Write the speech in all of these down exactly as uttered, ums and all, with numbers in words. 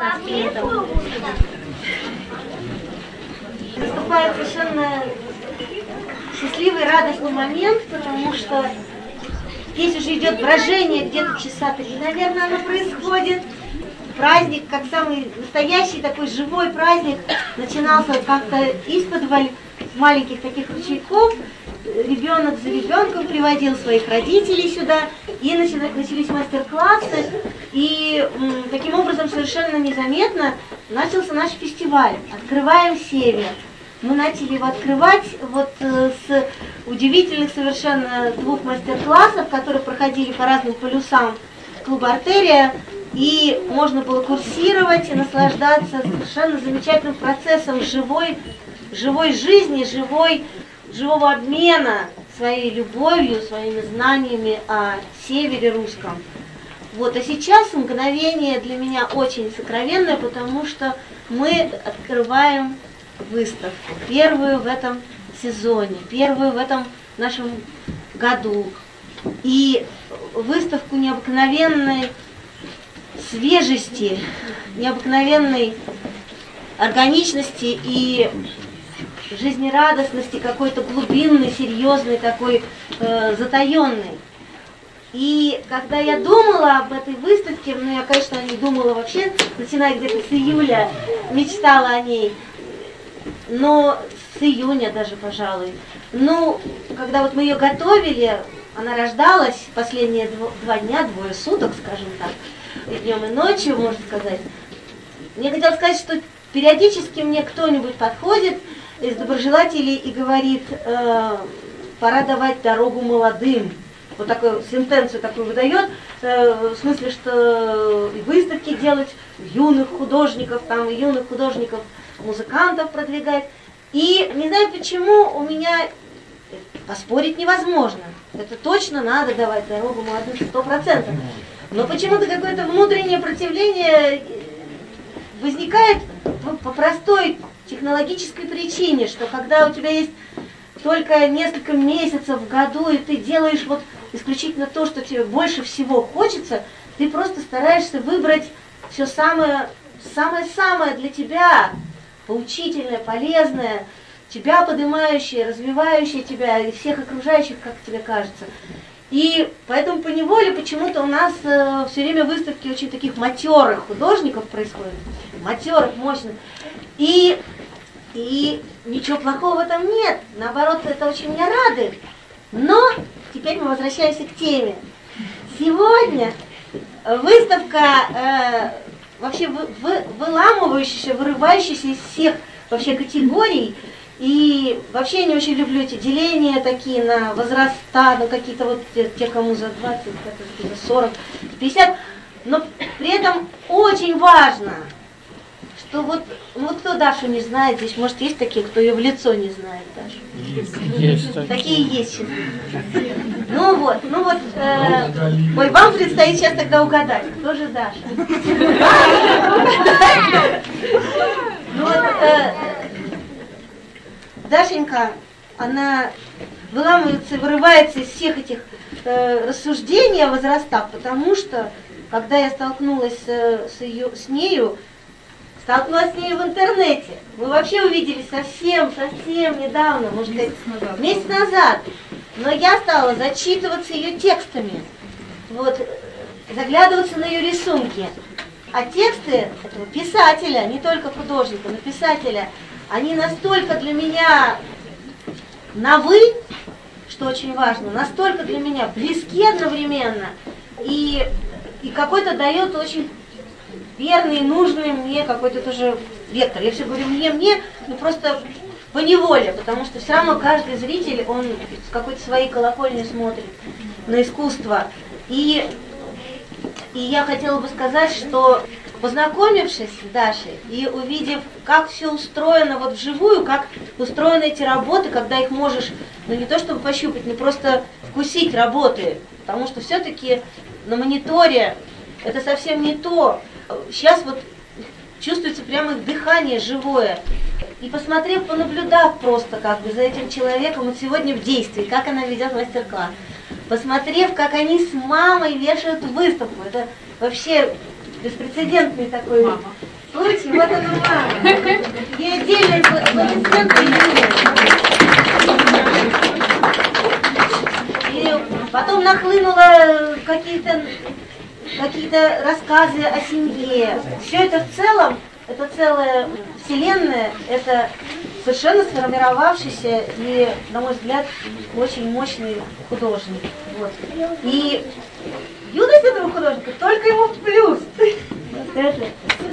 шестнадцать лет. Наступает совершенно счастливый, радостный момент, потому что здесь уже идет брожение, где-то часа три, наверное, оно происходит. Праздник, как самый настоящий такой живой праздник, начинался как-то из-под маленьких таких ручейков. Ребенок за ребенком приводил своих родителей сюда, и начались мастер-классы, и м, таким образом совершенно незаметно начался наш фестиваль «Открываем Север». Мы начали его открывать вот э, с удивительных совершенно двух мастер-классов, которые проходили по разным полюсам клуба «Артерия», и можно было курсировать и наслаждаться совершенно замечательным процессом живой, живой жизни, живой живого обмена своей любовью, своими знаниями о севере русском. Вот, а сейчас мгновение для меня очень сокровенное, потому что мы открываем выставку, первую в этом сезоне, первую в этом нашем году. И выставку необыкновенной свежести, необыкновенной органичности и жизнерадостности, какой-то глубинной, серьезной, такой э, затаенной. И когда я думала об этой выставке, ну я, конечно, не думала вообще, начиная где-то с июля, мечтала о ней, но с июня даже, пожалуй. Ну, когда вот мы ее готовили, она рождалась последние дво, два дня, двое суток, скажем так, и днем и ночью, можно сказать. Мне хотелось сказать, что периодически мне кто-нибудь подходит из доброжелателей и говорит, э, пора давать дорогу молодым. Вот такую сентенцию такую выдает, э, в смысле, что и выставки делать юных художников, там и юных художников, музыкантов продвигать. И не знаю почему, у меня поспорить невозможно. Это точно надо давать дорогу молодым, сто процентов. Но почему-то какое-то внутреннее противление возникает по простой технологической причине, что когда у тебя есть только несколько месяцев в году, и ты делаешь вот исключительно то, что тебе больше всего хочется, ты просто стараешься выбрать все самое, самое-самое для тебя, поучительное, полезное, тебя поднимающее, развивающее тебя и всех окружающих, как тебе кажется. И поэтому поневоле почему-то у нас э, все время выставки очень таких матерых художников происходят, матерых, мощных. И, и ничего плохого в этом нет, наоборот, это очень меня радует. Но теперь мы возвращаемся к теме. Сегодня выставка э, вообще вы, вы, выламывающаяся, вырывающаяся из всех вообще категорий. И вообще я не очень люблю эти деления такие на возраста, ну какие-то вот те, те кому за двадцать, за сорок, пятьдесят. Но при этом очень важно, что вот, ну вот кто Дашу не знает, здесь может есть такие, кто ее в лицо не знает даже. Есть, есть такие. Такие есть. Ну вот, ну вот, э, ой, вам предстоит сейчас тогда угадать, кто же Даша. Ну вот, Дашенька, она выламывается, вырывается из всех этих э, рассуждений о возрастах, потому что, когда я столкнулась с, с, ее, с нею, столкнулась с нею в интернете, мы вообще увиделись совсем, совсем недавно, может быть, месяц назад, но я стала зачитываться ее текстами, вот, заглядываться на ее рисунки. А тексты этого писателя, не только художника, но писателя, они настолько для меня на «вы», что очень важно, настолько для меня близки одновременно, и, и какой-то дает очень верный, нужный мне какой-то тоже вектор. Я все говорю мне-мне, ну просто поневоле, потому что все равно каждый зритель, он с какой-то своей колокольни смотрит на искусство. И, и я хотела бы сказать, что познакомившись с Дашей и увидев, как все устроено вот вживую, как устроены эти работы, когда их можешь, ну не то чтобы пощупать, но просто вкусить работы, потому что все-таки на мониторе это совсем не то. Сейчас вот чувствуется прямо их дыхание живое. И посмотрев, понаблюдав просто как бы за этим человеком, вот сегодня в действии, как она ведет мастер-класс, посмотрев, как они с мамой вешают выставку, это вообще беспрецедентный такой Слушай, вот она мама. Ей отдельные аплодисменты. И потом нахлынуло какие-то какие-то рассказы о семье. Все это в целом, это целая вселенная, это совершенно сформировавшийся и, на мой взгляд, очень мощный художник. Вот. И юность этого художника только ему в плюс. Вот это.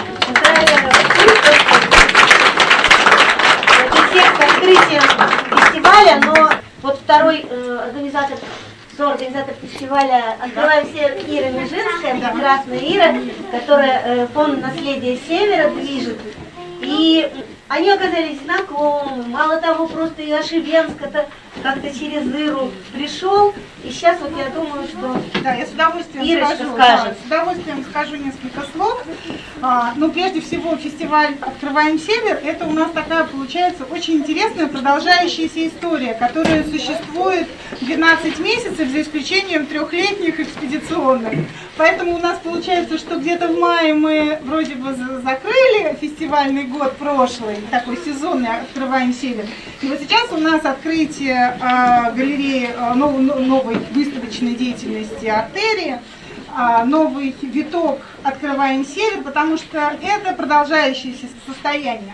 Это всех с открытием фестиваля, но вот второй э, организатор, соорганизатор фестиваля «Открываем Север» Ира Межинская, прекрасная Ира, которая э, фонд «Наследие Севера» движет. И они оказались знакомы. Мало того, просто и Ошибенск-то как-то через Иру пришел. И сейчас вот я думаю, что да, я с удовольствием Ирочка скажу, скажет. Да, с удовольствием скажу несколько слов. А, ну, прежде всего, фестиваль «Открываем Север» — это у нас такая, получается, очень интересная продолжающаяся история, которая существует двенадцать месяцев, за исключением трехлетних экспедиционных. Поэтому у нас получается, что где-то в мае мы вроде бы закрыли фестивальный год прошлый, такой сезонный «Открываем Север». И вот сейчас у нас открытие а, галереи а, новой, новой выставочной деятельности «Артерии», а, новый виток «Открываем Север», потому что это продолжающееся состояние.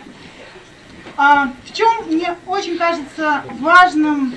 А, в чем мне очень кажется важным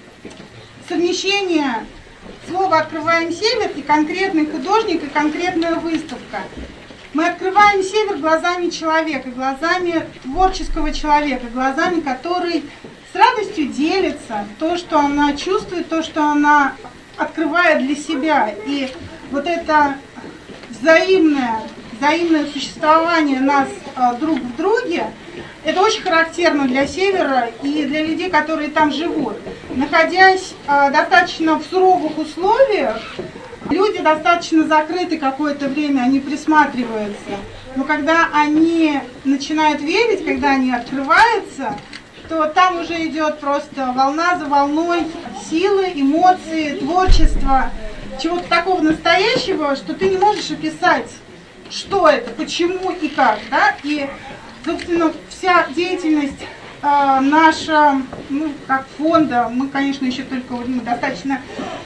совмещение слова «Открываем Север» и конкретный художник, и конкретная выставка. Мы открываем Север глазами человека, глазами творческого человека, глазами, который с радостью делится то, что она чувствует, то, что она открывает для себя. И вот это взаимное, взаимное существование нас а, друг в друге, это очень характерно для Севера и для людей, которые там живут. Находясь а, достаточно в суровых условиях, люди достаточно закрыты какое-то время, они присматриваются. Но когда они начинают верить, когда они открываются, то там уже идет просто волна за волной силы, эмоции, творчества, чего-то такого настоящего, что ты не можешь описать, что это, почему и как. Да? И, собственно, вся деятельность э, наша, ну, как фонда, мы, конечно, еще только мы достаточно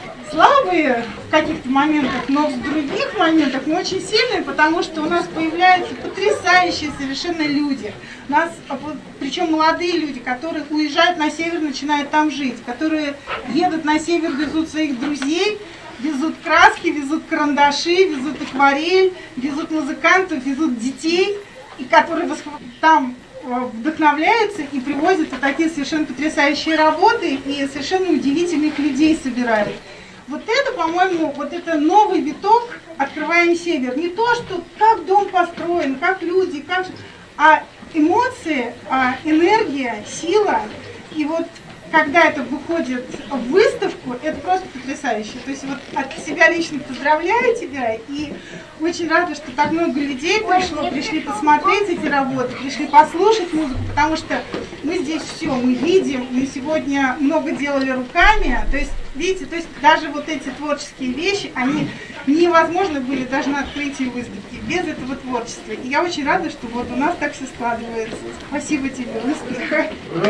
слабые в каких-то моментах, но в других моментах мы очень сильные, потому что у нас появляются потрясающие совершенно люди. У нас, причем молодые люди, которые уезжают на север, начинают там жить, которые едут на север, везут своих друзей, везут краски, везут карандаши, везут акварель, везут музыкантов, везут детей, и которые там вдохновляются и привозят вот такие совершенно потрясающие работы и совершенно удивительных людей собирают. Вот это, по-моему, вот это новый виток «Открываем Север». Не то, что как дом построен, как люди, как... а эмоции, а энергия, сила. И вот когда это выходит в выставку, это просто потрясающе. То есть вот от себя лично поздравляю тебя и очень рада, что так много людей пришло, пришли посмотреть эти работы, пришли послушать музыку, потому что мы здесь все, мы видим, мы сегодня много делали руками, то есть, видите, то есть даже вот эти творческие вещи, они невозможны были даже на открытии выставки без этого творчества. И я очень рада, что вот у нас так все складывается. Спасибо тебе, успеха.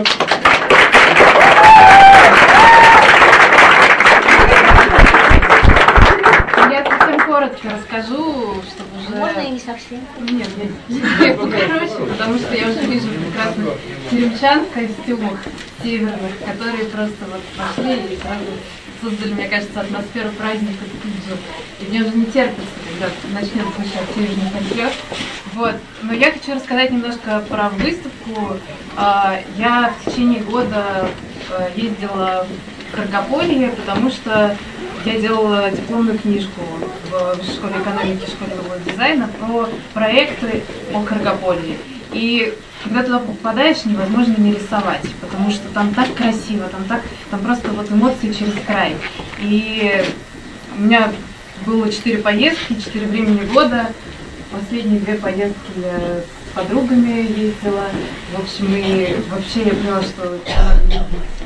Я совсем коротко расскажу, чтобы уже... Можно и не совсем? Нет, нет, покороче, потому что я уже вижу прекрасных теремчан в костюмах северных, которые просто вот пошли и сразу создали, мне кажется, атмосферу праздника тут же. И мне уже не терпится, когда начнет звучать северный фольклор. Вот. Но я хочу рассказать немножко про выставку. Я в течение года ездила в Каргополье, потому что я делала дипломную книжку в Высшей школе экономики и школе дизайна про проекты о Каргополье. И когда туда попадаешь, невозможно не рисовать, потому что там так красиво, там так, там просто вот эмоции через край. И у меня было четыре поездки, четыре времени года. Последние две поездки я с подругами ездила. В общем, и вообще я поняла, что надо ездить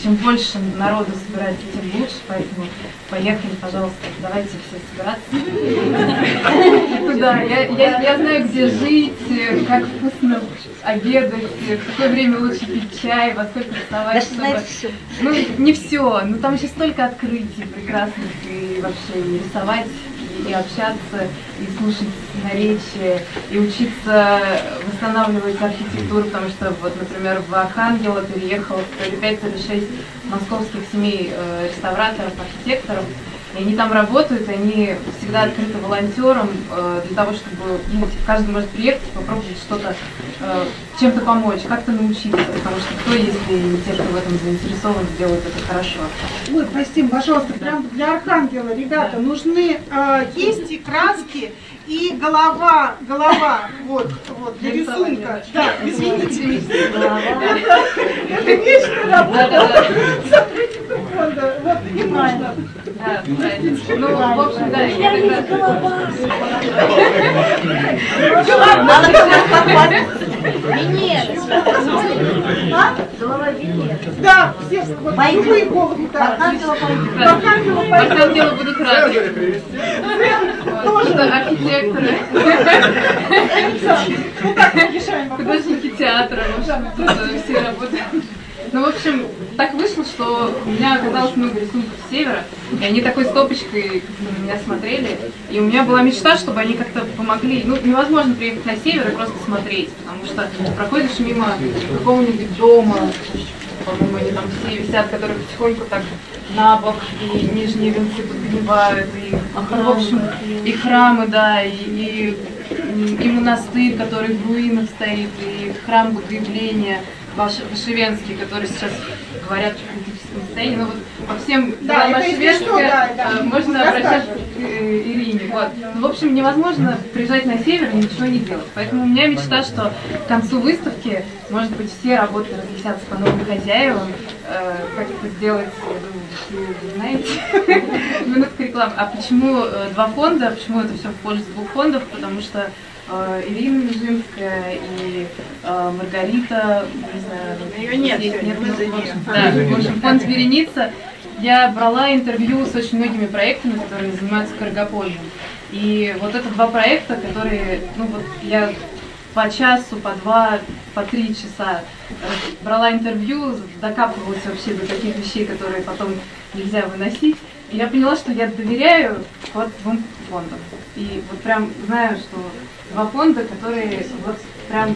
чем больше народу собирается, тем лучше, поэтому поехали, пожалуйста, давайте все собираться. Да, я, я, я знаю, где жить, как вкусно обедать, в какое время лучше пить чай, во сколько вставать, чтобы... Ну, не все, но там еще столько открытий прекрасных, и вообще и рисовать, и общаться, и слушать наречия, и учиться восстанавливать архитектуру, потому что, вот, например, в Архангело переехало то ли пять, то ли шесть московских семей э, реставраторов, архитекторов, и они там работают, и они всегда открыты волонтерам э, для того, чтобы, ну, каждый может приехать и попробовать что-то, э, чем-то помочь, как-то научиться, потому что кто, если не те, кто в этом заинтересован, сделают это хорошо. Ой, прости, пожалуйста, прям для Архангела, ребята, да. нужны э, кисти, краски и голова, голова, вот, вот, для рисунка. Да, извините. Это вечная работа. Сотрудников фонда, вот, не нужно. Да, ну, в общем, да, я Венера. Голова Венера. Да, все вот любые головы. Архангелы будут рады. Тоже архитекторы. Художники театра, все работают. Ну, в общем, так вышло, что у меня оказалось много рисунков с севера, и они такой стопочкой на меня смотрели, и у меня была мечта, чтобы они как-то помогли. Ну, невозможно приехать на север и просто смотреть, потому что проходишь мимо какого-нибудь дома, по-моему, они там все висят, которые потихоньку так на бок, и нижние венцы подгнивают, и, в общем, и храмы, да, и, и, и монастырь, который в руинах стоит, и храм Богоявления, Вашевенский, который сейчас говорят в критическом состоянии, но вот по всем да, Вашевенского да, да, можно обращаться к Ирине. Вот. Ну, в общем, невозможно приезжать на север и ничего не делать. Поэтому у меня мечта, что к концу выставки, может быть, все работы разместятся по новым хозяевам, э, как это сделать, я думаю, вы знаете. Минутка рекламы. А почему э, два фонда? Почему это все в пользу двух фондов? Потому что Ирина Межинская и э, Маргарита, не знаю, ее нет, здесь нет, мы ну, за в общем, да, в общем, фонд Вереница. Я брала интервью с очень многими проектами, которые занимаются Каргопольем. И вот это два проекта, которые, ну вот я по часу, по два, по три часа брала интервью, докапывалась вообще до таких вещей, которые потом нельзя выносить. И я поняла, что я доверяю вот двум фондам. И вот прям знаю, что два фонда, которые вот прям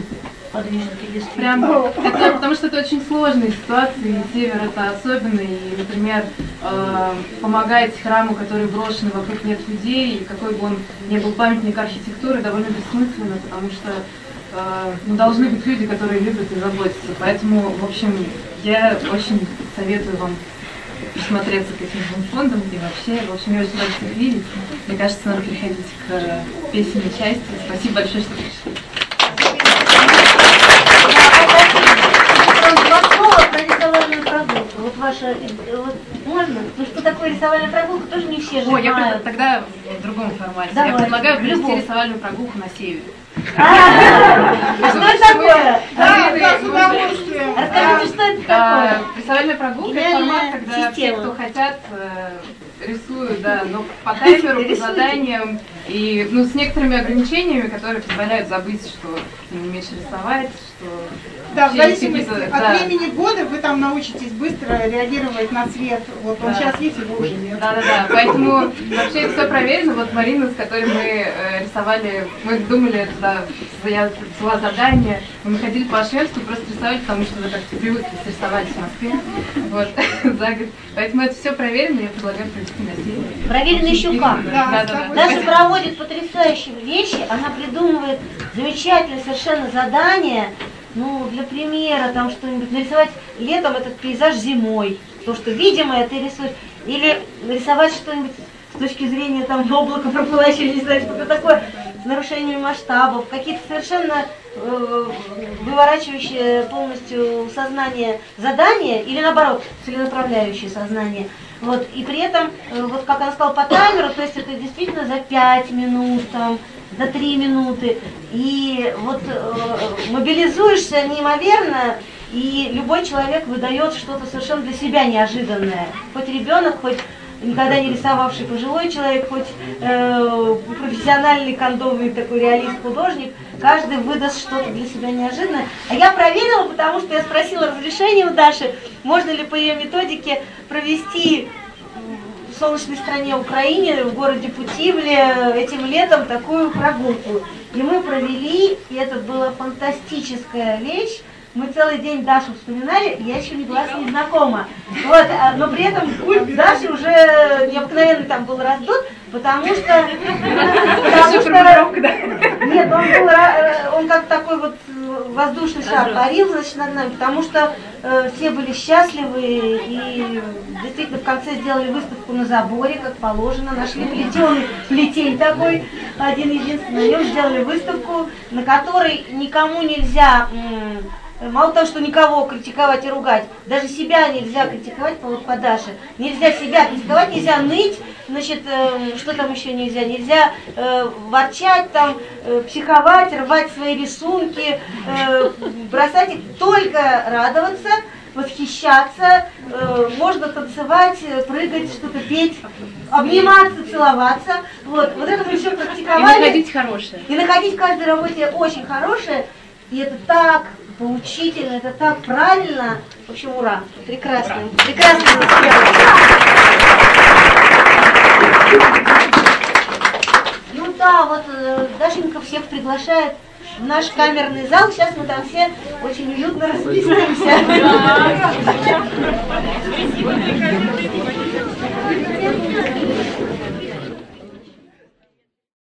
прям это, потому что это очень сложные ситуации, и север это особенно, и, например, э, помогать храму, который брошен, вокруг нет людей, и какой бы он ни был памятник архитектуры, довольно бессмысленно, потому что э, ну, должны быть люди, которые любят и заботятся. Поэтому, в общем, я очень советую вам присмотреться к этим двум фондам и вообще, в общем, я очень рада всех видеть. Мне кажется, надо переходить к песенной части. Спасибо большое, что пришли. Два слова про рисовальную прогулку. Вот ваша, вот, можно? Ну что такое рисовальная прогулка, тоже не все же О, знают. я тогда в другом формате. Давай, я предлагаю провести любовь. рисовальную прогулку на севере. Что это такое? Да, да, с удовольствием. Расскажите, что это такое? Рисовальная прогулка — это формат, когда все, кто хотят, рисуют, да, но по таймеру, по заданиям и, ну, с некоторыми ограничениями, которые позволяют забыть, что ты не умеешь рисовать, что... Да, в зависимости от да. времени года вы там научитесь быстро реагировать на цвет. Вот он да. сейчас есть, его уже нет. Да-да-да, поэтому вообще это все проверено. Вот Марина, с которой мы э, рисовали, мы думали, да, я взяла задание, мы ходили по Ашвенску, просто рисовали, потому что вы как-то привыкли рисовать в Москве, вот, за год. Поэтому это все проверено, я предлагаю провести на севере. Проверено еще как. Да, да, да, Даша проводит потрясающие вещи, она придумывает замечательные совершенно задания. Ну, для примера, там что-нибудь нарисовать летом этот пейзаж зимой, то, что видимое ты рисуешь, или нарисовать что-нибудь с точки зрения там облака проплывающего, не знаю, что-то такое, с нарушением масштабов, какие-то совершенно э, выворачивающие полностью сознание задания, или наоборот, целенаправляющие сознание. Вот, и при этом, э, вот как она сказала, по таймеру, то есть это действительно за пять минут, там, за три минуты, и вот э, мобилизуешься неимоверно, И любой человек выдает что-то совершенно для себя неожиданное. Хоть ребенок, хоть никогда не рисовавший пожилой человек, хоть э, профессиональный кондовый такой реалист-художник, каждый выдаст что-то для себя неожиданное. А я проверила, потому что я спросила разрешение у Даши, можно ли по ее методике провести в солнечной стране Украине, в городе Путивле этим летом такую прогулку. И мы провели, и это была фантастическая вещь. Мы целый день Дашу вспоминали, я еще не была с ней знакома. Вот, но при этом культ Даши уже необыкновенный там был раздут, потому что... Потому что нет, он был, он как такой вот воздушный шар парил, значит, над нами, потому что э, все были счастливы и действительно в конце сделали выставку на заборе, как положено, нашли плетеный плетень такой, один единственный, на нем сделали выставку, на которой никому нельзя... Мало того, что никого критиковать и ругать, даже себя нельзя критиковать по, по Даше. Нельзя себя критиковать, нельзя ныть, значит, э, что там еще нельзя? Нельзя э, ворчать, там, э, психовать, рвать свои рисунки, э, бросать их, только радоваться, восхищаться, э, можно танцевать, прыгать, что-то петь, обниматься, целоваться. Вот, вот это мы все практиковали. И находить хорошее. И находить в каждой работе очень хорошее. И это так поучительно, это так правильно. В общем, ура. Прекрасно. Прекрасно. Ну да, вот Дашенька всех приглашает в наш камерный зал. Сейчас мы там все очень уютно расписываемся.